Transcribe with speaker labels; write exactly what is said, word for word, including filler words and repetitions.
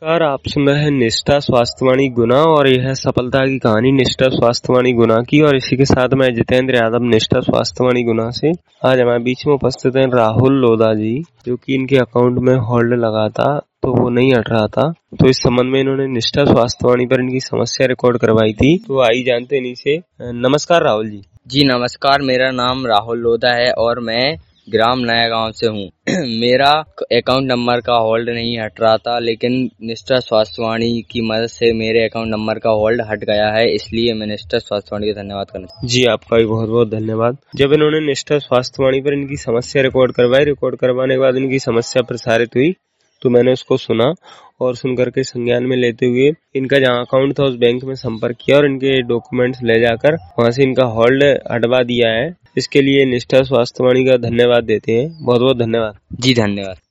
Speaker 1: नमस्कार, आप सुन रहे हैं निष्ठा स्वास्थ्यवाणी गुना और यह है सफलता की कहानी निष्ठा स्वास्थ्यवाणी गुना की। और इसी के साथ मैं जितेंद्र यादव निष्ठा स्वास्थ्यवाणी गुना से। आज हमारे बीच में उपस्थित हैं राहुल लोधा जी, जो कि इनके अकाउंट में होल्ड लगा था तो वो नहीं हट रहा था, तो इस संबंध में इन्होंने निष्ठा स्वास्थ्यवाणी पर इनकी समस्या रिकॉर्ड करवाई थी। तो आई जानते हैं इनसे। नमस्कार राहुल जी।
Speaker 2: जी नमस्कार, मेरा नाम राहुल लोधा है और मैं ग्राम नया गांव से हूँ। मेरा अकाउंट नंबर का होल्ड नहीं हट रहा था, लेकिन निष्ठा स्वास्थ्यवाणी की मदद से मेरे अकाउंट नंबर का होल्ड हट गया है, इसलिए मैं निष्ठा स्वास्थ्यवाणी का धन्यवाद करना।
Speaker 1: जी आपका भी बहुत बहुत धन्यवाद। जब इन्होंने निष्ठा स्वास्थ्यवाणी पर इनकी समस्या रिकॉर्ड करवाई, रिकॉर्ड करवाने के बाद इनकी समस्या प्रसारित हुई तो मैंने उसको सुना और सुन करके संज्ञान में लेते हुए इनका जहाँ अकाउंट था उस बैंक में संपर्क किया और इनके डॉक्यूमेंट्स ले जाकर वहां से इनका होल्ड हटवा दिया है। इसके लिए निष्ठा स्वास्थ्यवाणी का धन्यवाद देते हैं। बहुत बहुत धन्यवाद।
Speaker 2: जी धन्यवाद।